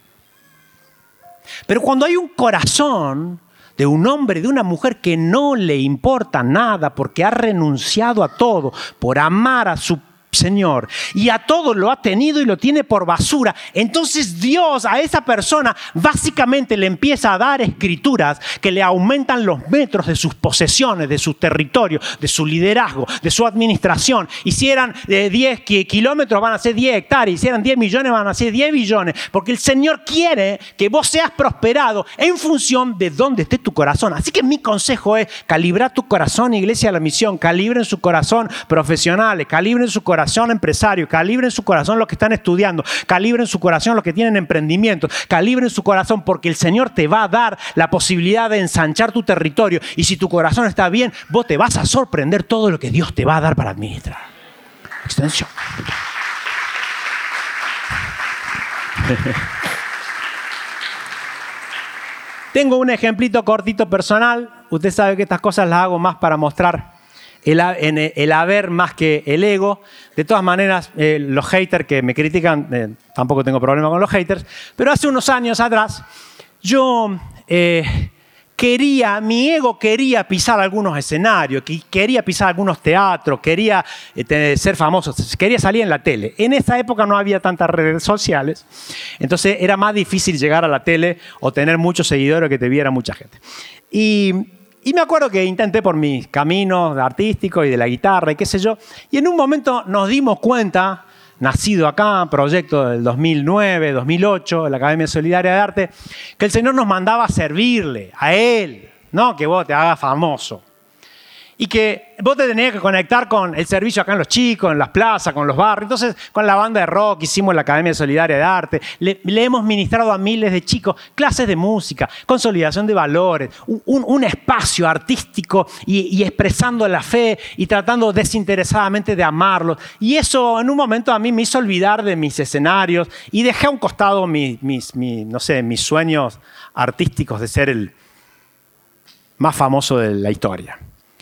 A: Pero cuando hay un corazón de un hombre, de una mujer que no le importa nada porque ha renunciado a todo por amar a su Señor y a todo lo ha tenido y lo tiene por basura, entonces Dios a esa persona básicamente le empieza a dar escrituras que le aumentan los metros de sus posesiones, de su territorio, de su liderazgo, de su administración. Y si eran eh, diez kilómetros van a ser diez hectáreas, y si eran diez millones van a ser diez billones, porque el Señor quiere que vos seas prosperado en función de dónde esté tu corazón. Así que mi consejo es calibrar tu corazón, Iglesia de la Misión, calibren su corazón profesionales, calibren su corazón empresarios, calibren su corazón los que están estudiando, calibren su corazón los que tienen emprendimientos, calibren su corazón porque el Señor te va a dar la posibilidad de ensanchar tu territorio y si tu corazón está bien, vos te vas a sorprender todo lo que Dios te va a dar para administrar. Extensión. Tengo un ejemplito cortito personal. Usted sabe que estas cosas las hago más para mostrar El, en el haber más que el ego. De todas maneras, eh, los haters que me critican, eh, tampoco tengo problema con los haters, pero hace unos años atrás yo eh, quería, mi ego quería pisar algunos escenarios, quería pisar algunos teatros, quería eh, ser famoso, quería salir en la tele. En esa época no había tantas redes sociales, entonces era más difícil llegar a la tele o tener muchos seguidores que te viera mucha gente. Y Y me acuerdo que intenté por mis caminos artísticos y de la guitarra y qué sé yo. Y en un momento nos dimos cuenta, nacido acá, proyecto del dos mil nueve, dos mil ocho, de la Academia Solidaria de Arte, que el Señor nos mandaba a servirle, a Él, no que vos te hagas famoso. Y que vos te tenías que conectar con el servicio acá en los chicos, en las plazas, con los barrios. Entonces, con la banda de rock hicimos la Academia Solidaria de Arte. Le, le hemos ministrado a miles de chicos clases de música, consolidación de valores, un, un espacio artístico y, y expresando la fe y tratando desinteresadamente de amarlos. Y eso en un momento a mí me hizo olvidar de mis escenarios y dejé a un costado mis, mis, mis, no sé, mis sueños artísticos de ser el más famoso de la historia.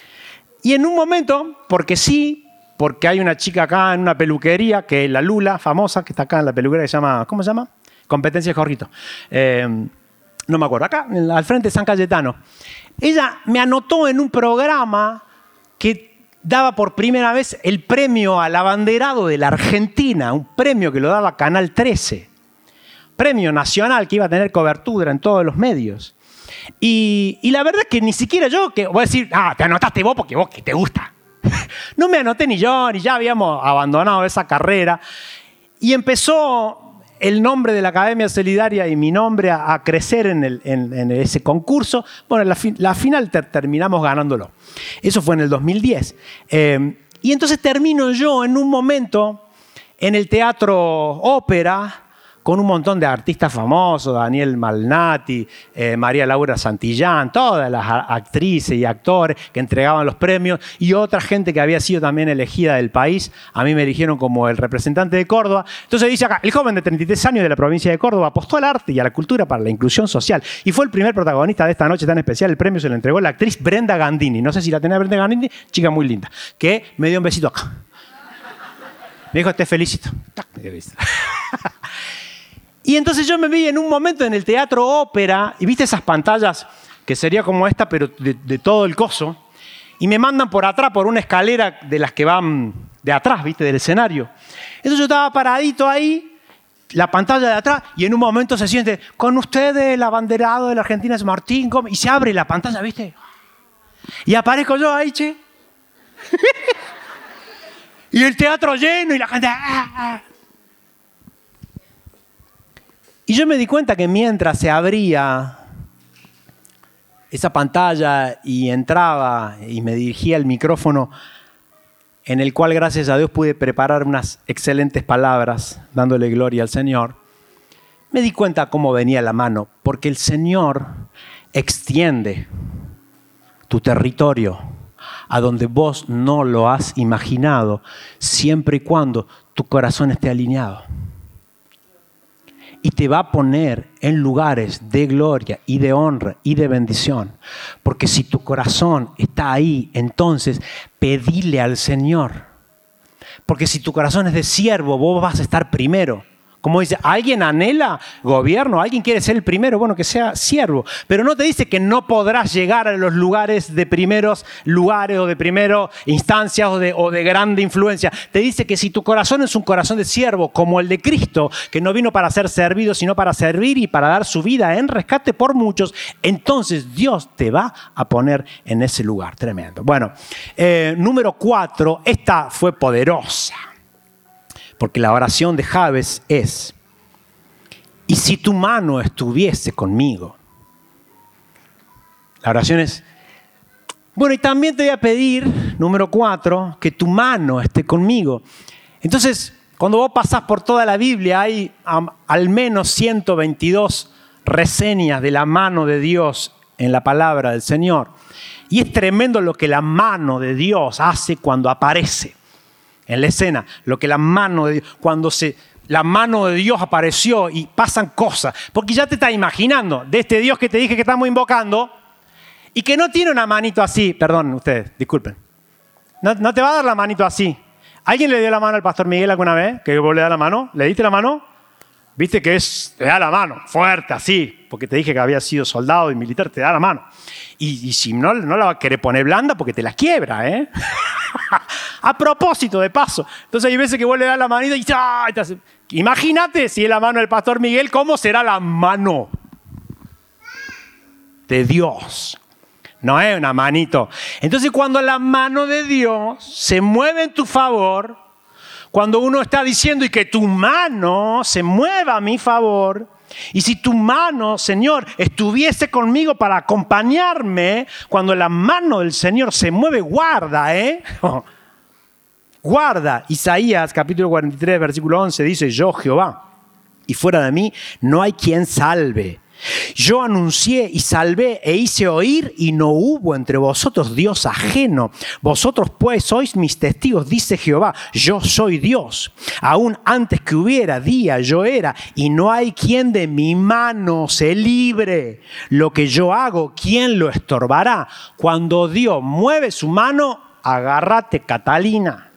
A: Y en un momento, porque sí, porque hay una chica acá en una peluquería, que es la Lula, famosa, que está acá en la peluquería, que se llama, ¿cómo se llama? Competencia de Jorgito. Eh, no me acuerdo, acá, al frente de San Cayetano. Ella me anotó en un programa que daba por primera vez el premio al abanderado de la Argentina, un premio que lo daba Canal trece. Premio nacional que iba a tener cobertura en todos los medios. Y, y la verdad es que ni siquiera yo, que voy a decir, ah, te anotaste vos porque vos que te gusta. No me anoté ni yo, ni ya habíamos abandonado esa carrera. Y empezó el nombre de la Academia Solidaria y mi nombre a, a crecer en, el, en, en ese concurso. Bueno, la, fi, la final ter, terminamos ganándolo. Eso fue en el dos mil diez. Eh, y entonces termino yo en un momento en el Teatro Ópera, con un montón de artistas famosos, Daniel Malnati, eh, María Laura Santillán, todas las actrices y actores que entregaban los premios y otra gente que había sido también elegida del país. A mí me eligieron como el representante de Córdoba. Entonces dice acá, el joven de treinta y tres años de la provincia de Córdoba apostó al arte y a la cultura para la inclusión social y fue el primer protagonista de esta noche tan especial. El premio se lo entregó la actriz Brenda Gandini. No sé si la tenía Brenda Gandini, chica muy linda, que me dio un besito acá. Me dijo, te felicito. Me dio besito. Y entonces yo me vi en un momento en el Teatro Ópera y viste esas pantallas que sería como esta, pero de, de todo el coso, y me mandan por atrás, por una escalera de las que van de atrás, viste, del escenario. Entonces yo estaba paradito ahí, la pantalla de atrás, y en un momento se siente, con ustedes el abanderado de la Argentina es Martín Gómez, y se abre la pantalla, viste, y aparezco yo ahí, che, Y el teatro lleno y la gente... ¡ah, ah! Y yo me di cuenta que mientras se abría esa pantalla y entraba y me dirigía el micrófono, en el cual gracias a Dios pude preparar unas excelentes palabras dándole gloria al Señor, me di cuenta cómo venía la mano, porque el Señor extiende tu territorio a donde vos no lo has imaginado, siempre y cuando tu corazón esté alineado. Y te va a poner en lugares de gloria y de honra y de bendición. Porque si tu corazón está ahí, entonces pedile al Señor. Porque si tu corazón es de siervo, vos vas a estar primero. Como dice, ¿alguien anhela gobierno? ¿Alguien quiere ser el primero? Bueno, que sea siervo. Pero no te dice que no podrás llegar a los lugares de primeros lugares o de primeras instancias o de, o de grande influencia. Te dice que si tu corazón es un corazón de siervo, como el de Cristo, que no vino para ser servido, sino para servir y para dar su vida en rescate por muchos, entonces Dios te va a poner en ese lugar. Tremendo. Bueno, eh, número cuatro, esta fue poderosa. Porque la oración de Jabes es, y si tu mano estuviese conmigo. La oración es, bueno, y también te voy a pedir, número cuatro, que tu mano esté conmigo. Entonces, cuando vos pasás por toda la Biblia, hay um, al menos ciento veintidós reseñas de la mano de Dios en la palabra del Señor. Y es tremendo lo que la mano de Dios hace cuando aparece en la escena, lo que la mano de Dios, cuando se, la mano de Dios apareció y pasan cosas, porque ya te estás imaginando de este Dios que te dije que estamos invocando y que no tiene una manito así, perdón ustedes, disculpen, no, no te va a dar la manito así. ¿Alguien le dio la mano al pastor Miguel alguna vez? ¿Que vos le das la mano? ¿Le diste la mano? Viste que es, te da la mano, fuerte así, porque te dije que había sido soldado y militar, te da la mano. Y, y si no, no la va a querer poner blanda porque te la quiebra, ¿eh? A propósito, de paso. Entonces hay veces que vos le das la manita y ¡ah! Imagínate si es la mano del pastor Miguel, ¿cómo será la mano de Dios? No es una manito. Entonces cuando la mano de Dios se mueve en tu favor, cuando uno está diciendo y que tu mano se mueva a mi favor, y si tu mano, Señor, estuviese conmigo para acompañarme, cuando la mano del Señor se mueve, guarda, ¿eh? Guarda. Isaías capítulo cuarenta y tres, versículo once dice, yo Jehová, y fuera de mí no hay quien salve. Yo anuncié y salvé e hice oír y no hubo entre vosotros Dios ajeno. Vosotros pues sois mis testigos, dice Jehová, yo soy Dios. Aún antes que hubiera día yo era y no hay quien de mi mano se libre. Lo que yo hago, ¿quién lo estorbará? Cuando Dios mueve su mano, agárrate, Catalina.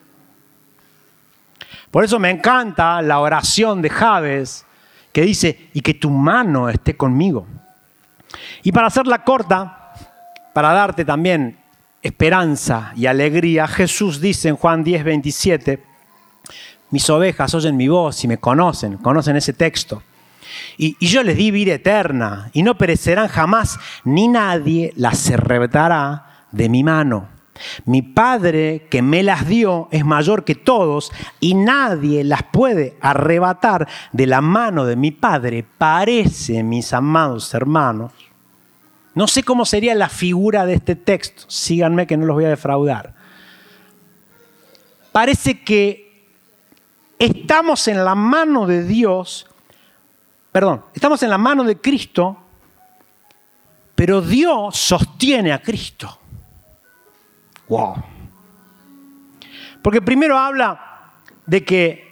A: Por eso me encanta la oración de Jabes, que dice, y que tu mano esté conmigo. Y para hacerla corta, para darte también esperanza y alegría, Jesús dice en Juan diez, veintisiete, mis ovejas oyen mi voz y me conocen, conocen ese texto. Y, y yo les di vida eterna y no perecerán jamás, ni nadie las arrebatará de mi mano. Mi Padre que me las dio es mayor que todos y nadie las puede arrebatar de la mano de mi Padre. Parece, mis amados hermanos, no sé cómo sería la figura de este texto, síganme que no los voy a defraudar. Parece que estamos en la mano de Dios, perdón, estamos en la mano de Cristo, pero Dios sostiene a Cristo. Wow. Porque primero habla de que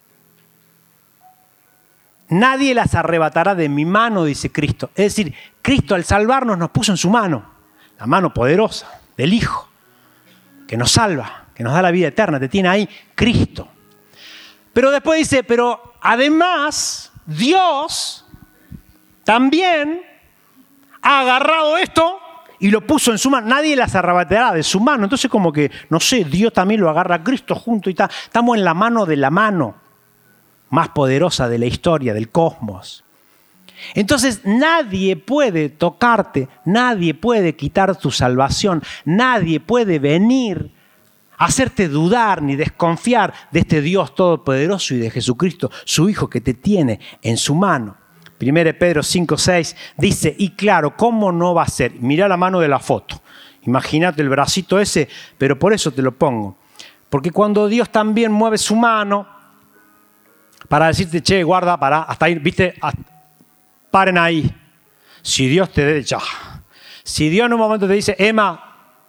A: nadie las arrebatará de mi mano, dice Cristo. Es decir, Cristo al salvarnos nos puso en su mano, la mano poderosa del Hijo, que nos salva, que nos da la vida eterna, te tiene ahí Cristo. Pero después dice, pero además Dios también ha agarrado esto y lo puso en su mano. Nadie las arrebatará de su mano. Entonces como que, no sé, Dios también lo agarra a Cristo junto y está. Estamos en la mano de la mano más poderosa de la historia, del cosmos. Entonces nadie puede tocarte, nadie puede quitar tu salvación, nadie puede venir hacerte dudar ni desconfiar de este Dios todopoderoso y de Jesucristo, su Hijo, que te tiene en su mano. primera de Pedro cinco seis dice, y claro, ¿cómo no va a ser? Mirá la mano de la foto. Imagínate el bracito ese, pero por eso te lo pongo. Porque cuando Dios también mueve su mano para decirte, che, guarda, para, hasta ahí, viste, hasta, paren ahí. Si Dios te dé, ya. Si Dios en un momento te dice, Emma,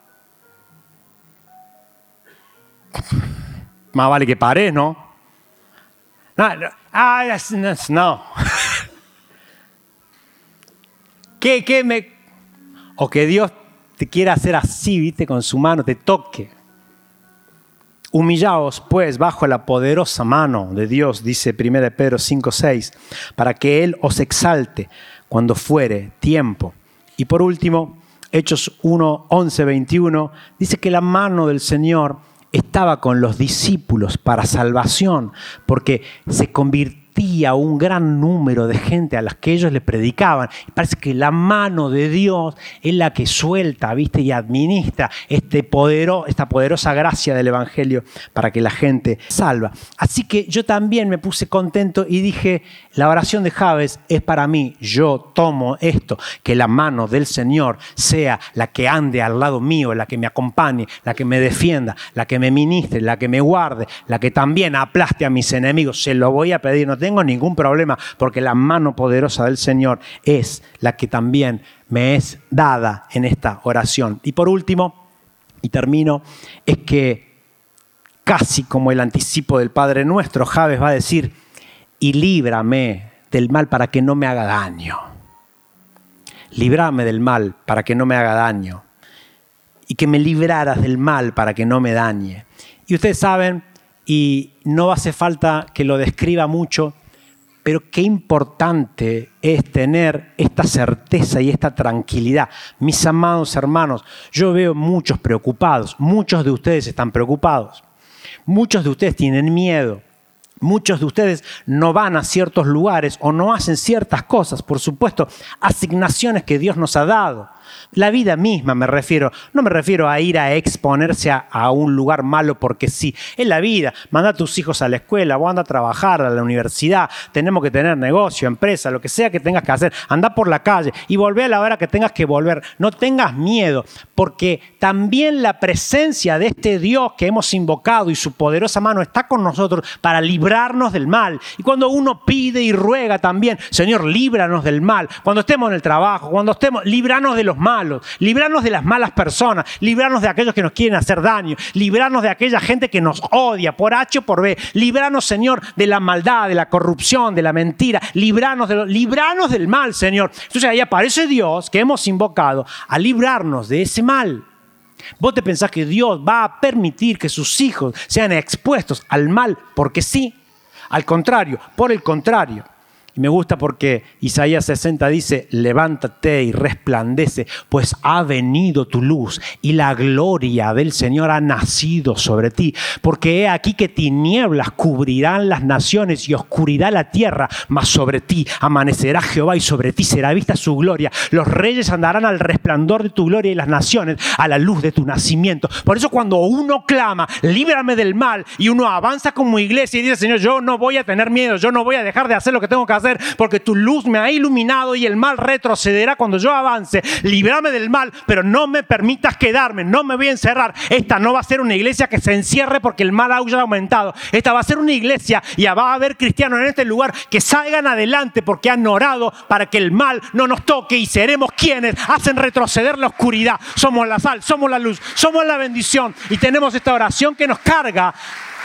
A: más vale que pares, ¿no? No, no. Ah, no. ¿Qué, qué me...? O que Dios te quiera hacer así, viste, con su mano, te toque. Humillaos, pues, bajo la poderosa mano de Dios, dice primera de Pedro cinco seis, para que Él os exalte cuando fuere tiempo. Y por último, Hechos uno once veintiuno, dice que la mano del Señor estaba con los discípulos para salvación, porque se convirtió un gran número de gente a las que ellos le predicaban. Y parece que la mano de Dios es la que suelta, ¿viste? Y administra este podero, esta poderosa gracia del Evangelio para que la gente salva. Así que yo también me puse contento y dije, la oración de Jabes es para mí. Yo tomo esto, que la mano del Señor sea la que ande al lado mío, la que me acompañe, la que me defienda, la que me ministre, la que me guarde, la que también aplaste a mis enemigos. Se lo voy a pedir, no tengo ningún problema, porque la mano poderosa del Señor es la que también me es dada en esta oración. Y por último, y termino, es que casi como el anticipo del Padre Nuestro, Jabes va a decir, y líbrame del mal para que no me haga daño. Líbrame del mal para que no me haga daño. Y que me libraras del mal para que no me dañe. Y ustedes saben, y no hace falta que lo describa mucho, pero qué importante es tener esta certeza y esta tranquilidad. Mis amados hermanos, yo veo muchos preocupados, muchos de ustedes están preocupados, muchos de ustedes tienen miedo, muchos de ustedes no van a ciertos lugares o no hacen ciertas cosas, por supuesto, asignaciones que Dios nos ha dado. La vida misma me refiero, no me refiero a ir a exponerse a, a un lugar malo porque sí. Es la vida, manda a tus hijos a la escuela, vos anda a trabajar a la universidad, tenemos que tener negocio, empresa, lo que sea que tengas que hacer. Anda por la calle y volvé a la hora que tengas que volver. No tengas miedo, porque también la presencia de este Dios que hemos invocado y su poderosa mano está con nosotros para librarnos del mal. Y cuando uno pide y ruega también, Señor, líbranos del mal. Cuando estemos en el trabajo, cuando estemos, líbranos de los malos, librarnos de las malas personas, librarnos de aquellos que nos quieren hacer daño, librarnos de aquella gente que nos odia por H o por B, librarnos, Señor, de la maldad, de la corrupción, de la mentira, librarnos, de lo, librarnos del mal, Señor. Entonces ahí aparece Dios que hemos invocado a librarnos de ese mal. ¿Vos te pensás que Dios va a permitir que sus hijos sean expuestos al mal porque sí? Al contrario, por el contrario. Y me gusta porque Isaías sesenta dice, levántate y resplandece, pues ha venido tu luz y la gloria del Señor ha nacido sobre ti. Porque he aquí que tinieblas cubrirán las naciones y oscuridad la tierra, mas sobre ti amanecerá Jehová y sobre ti será vista su gloria. Los reyes andarán al resplandor de tu gloria y las naciones a la luz de tu nacimiento. Por eso cuando uno clama, líbrame del mal, y uno avanza como iglesia y dice, Señor, yo no voy a tener miedo, yo no voy a dejar de hacer lo que tengo que hacer, porque tu luz me ha iluminado y el mal retrocederá cuando yo avance. Líbrame del mal, pero no me permitas quedarme, no me voy a encerrar. Esta no va a ser una iglesia que se encierre porque el mal haya aumentado. Esta va a ser una iglesia y va a haber cristianos en este lugar que salgan adelante porque han orado para que el mal no nos toque, y seremos quienes hacen retroceder la oscuridad. Somos la sal, somos la luz, somos la bendición, y tenemos esta oración que nos carga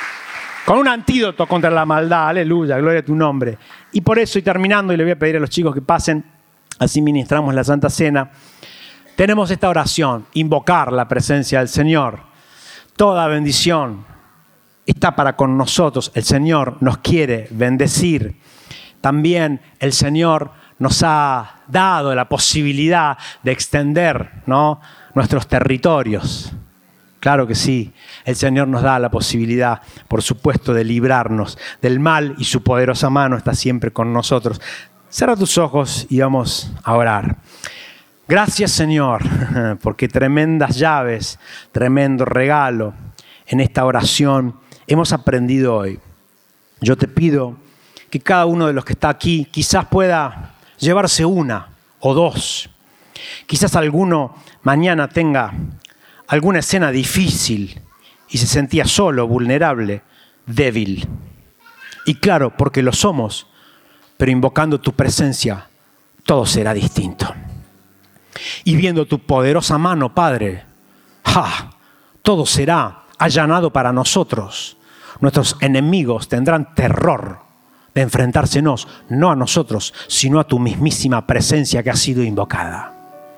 A: con un antídoto contra la maldad. Aleluya, gloria a tu nombre. Y por eso, y terminando, y le voy a pedir a los chicos que pasen, así ministramos la Santa Cena, tenemos esta oración, invocar la presencia del Señor. Toda bendición está para con nosotros. El Señor nos quiere bendecir. También el Señor nos ha dado la posibilidad de extender, ¿no?, nuestros territorios. Claro que sí, el Señor nos da la posibilidad, por supuesto, de librarnos del mal, y su poderosa mano está siempre con nosotros. Cierra tus ojos y vamos a orar. Gracias, Señor, porque tremendas llaves, tremendo regalo en esta oración hemos aprendido hoy. Yo te pido que cada uno de los que está aquí quizás pueda llevarse una o dos. Quizás alguno mañana tenga alguna escena difícil y se sentía solo, vulnerable, débil. Y claro, porque lo somos, pero invocando tu presencia, todo será distinto. Y viendo tu poderosa mano, Padre, ¡ja!, todo será allanado para nosotros. Nuestros enemigos tendrán terror de enfrentársenos, no a nosotros, sino a tu mismísima presencia que ha sido invocada.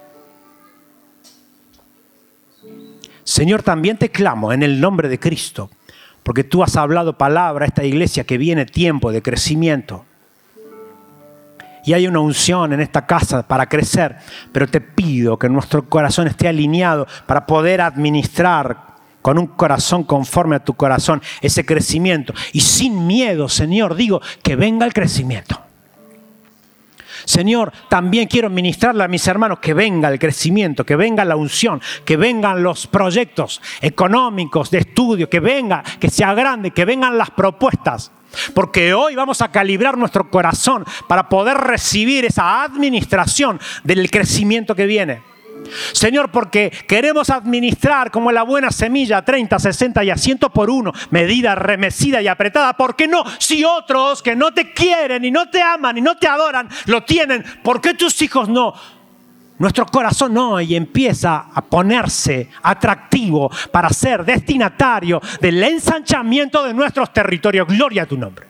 A: Señor, también te clamo en el nombre de Cristo, porque tú has hablado palabra a esta iglesia que viene tiempo de crecimiento. Y hay una unción en esta casa para crecer, pero te pido que nuestro corazón esté alineado para poder administrar con un corazón conforme a tu corazón ese crecimiento. Y sin miedo, Señor, digo que venga el crecimiento. Señor, también quiero ministrarle a mis hermanos que venga el crecimiento, que venga la unción, que vengan los proyectos económicos, de estudio, que venga, que sea grande, que vengan las propuestas. Porque hoy vamos a calibrar nuestro corazón para poder recibir esa administración del crecimiento que viene. Señor, porque queremos administrar como la buena semilla, treinta, sesenta y a ciento por uno, medida, remecida y apretada. ¿Por qué no? Si otros que no te quieren y no te aman y no te adoran, lo tienen, ¿por qué tus hijos no? Nuestro corazón hoy empieza a ponerse atractivo para ser destinatario del ensanchamiento de nuestros territorios. Gloria a tu nombre.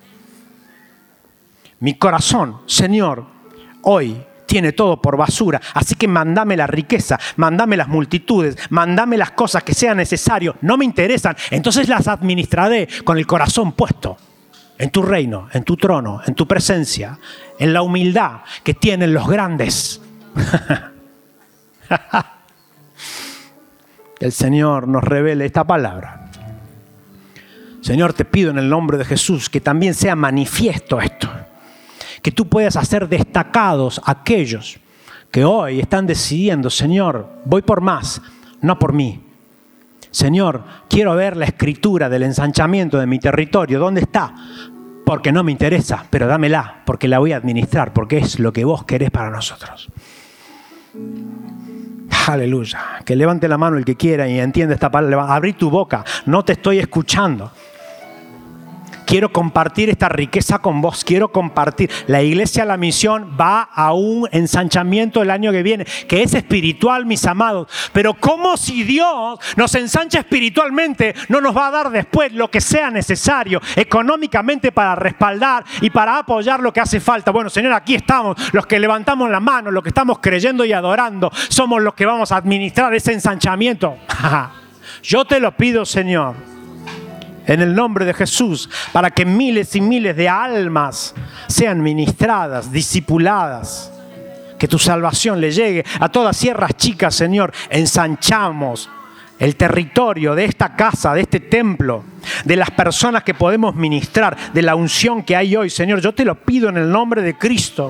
A: Mi corazón, Señor, hoy tiene todo por basura, así que mándame la riqueza, mándame las multitudes, mándame las cosas que sean necesarias, no me interesan, entonces las administraré con el corazón puesto en tu reino, en tu trono, en tu presencia, en la humildad que tienen los grandes. Que el Señor nos revele esta palabra. Señor, te pido en el nombre de Jesús que también sea manifiesto esto. Que tú puedas hacer destacados aquellos que hoy están decidiendo, Señor, voy por más, no por mí. Señor, quiero ver la escritura del ensanchamiento de mi territorio. ¿Dónde está? Porque no me interesa, pero dámela, porque la voy a administrar, porque es lo que vos querés para nosotros. Aleluya. Que levante la mano el que quiera y entienda esta palabra. Abrí tu boca, no te estoy escuchando. Quiero compartir esta riqueza con vos, quiero compartir. La iglesia La Misión va a un ensanchamiento el año que viene, que es espiritual, mis amados. Pero como si Dios nos ensancha espiritualmente, no nos va a dar después lo que sea necesario económicamente para respaldar y para apoyar lo que hace falta. Bueno, Señor, aquí estamos, los que levantamos la mano, los que estamos creyendo y adorando, somos los que vamos a administrar ese ensanchamiento. Yo te lo pido, Señor, en el nombre de Jesús, para que miles y miles de almas sean ministradas, discipuladas. Que tu salvación le llegue a todas sierras chicas, Señor. Ensanchamos el territorio de esta casa, de este templo, de las personas que podemos ministrar, de la unción que hay hoy, Señor. Yo te lo pido en el nombre de Cristo.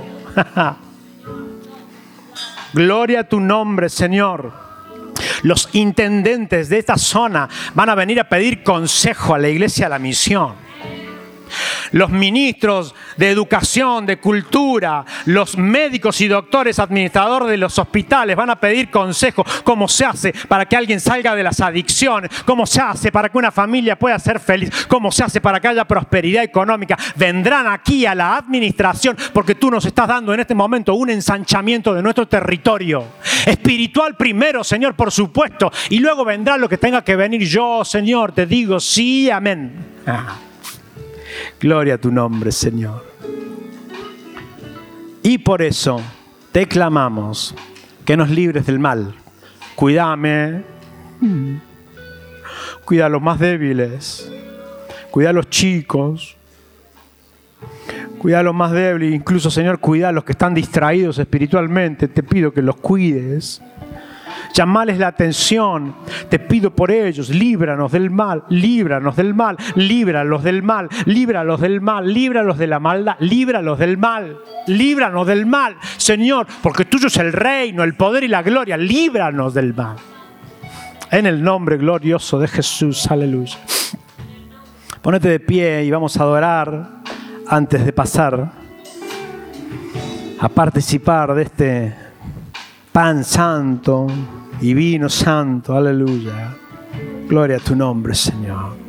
A: Gloria a tu nombre, Señor. Los intendentes de esta zona van a venir a pedir consejo a la iglesia La Misión. Los ministros de educación, de cultura, los médicos y doctores administradores de los hospitales van a pedir consejo. ¿Cómo se hace para que alguien salga de las adicciones? ¿Cómo se hace para que una familia pueda ser feliz? ¿Cómo se hace para que haya prosperidad económica? Vendrán aquí a la administración porque tú nos estás dando en este momento un ensanchamiento de nuestro territorio. Espiritual primero, Señor, por supuesto. Y luego vendrá lo que tenga que venir. Yo, Señor, te digo sí, amén. Ah. Gloria a tu nombre, Señor. Y por eso te clamamos que nos libres del mal. Cuídame. Cuida a los más débiles. Cuida a los chicos. Cuida a los más débiles. Incluso, Señor, cuida a los que están distraídos espiritualmente. Te pido que los cuides. Llamales la atención, te pido por ellos, líbranos del mal, líbranos del mal, líbralos del mal, líbralos del mal, líbralos de la maldad, líbralos del mal, líbranos del mal, Señor, porque tuyo es el reino, el poder y la gloria, líbranos del mal. En el nombre glorioso de Jesús, aleluya. Ponete de pie y vamos a adorar antes de pasar a participar de este pan santo y vino santo, aleluya. Gloria a tu nombre, Señor.